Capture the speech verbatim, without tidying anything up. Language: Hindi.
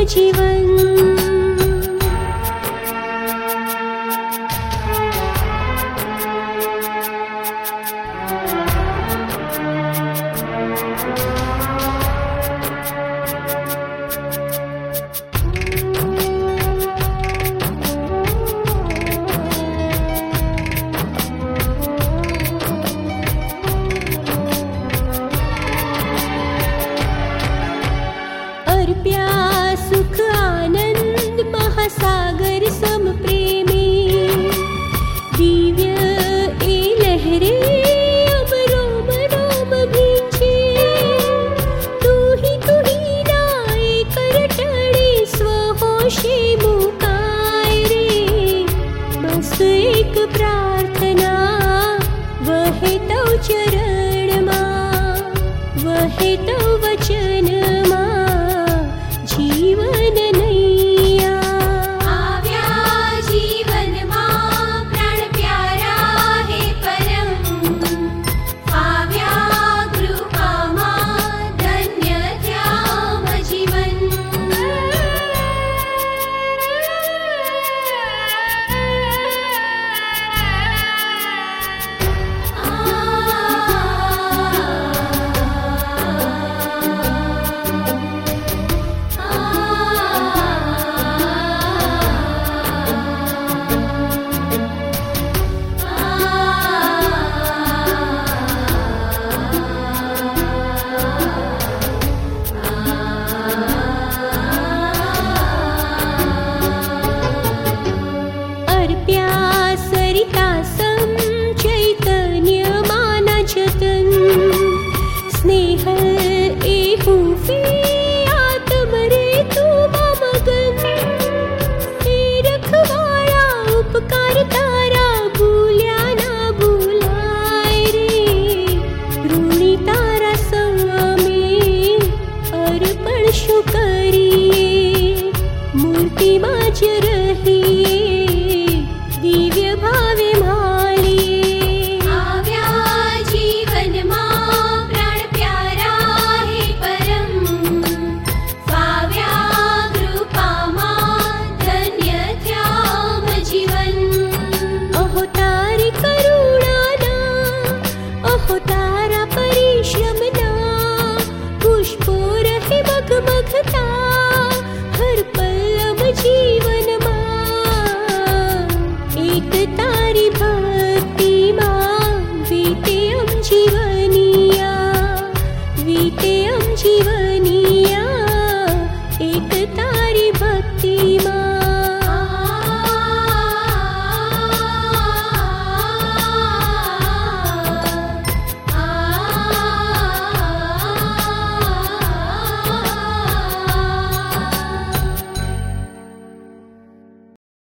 जीवन। अर्प्या सुख आनंद महासागर सम प्रेमी, दिव्य ए लहरे अब रोम रोम भींचे। तू ही तू ही नाए करटड़ी स्वहोशी मुकाय रे। बस एक प्रार्थना वहे तव चरण मां, वहे तव वचन मां जीवन नैया। आव्या जीवन मां प्राण प्यारा हे परम, आव्या कृपा मां धन्य थ्याम जीवन। अर्प्या सरिता सम चैतन्य माना जतन, स्नेह एहू फे आत्म रे तू मगन। हे रखवाड़ा उपकार तारा भूल्या ना भूलाय रे। ऋणी तारा में अर्पण शु करिए, मूर्ति माज रहिए दिव्य भावे मालिए। आव्या जीवन मां प्राण प्यारा हे परम, फाव्या कृपा मां धन्य थ्याम जीवन। अहो तारी करुणाना, अहो तारा परिश्रमना, पुष्पो रहे मगमगता हर पल जीवन मां। एक तारी भक्ति मां वीते अम जीवनिया, वीते अम जीवन।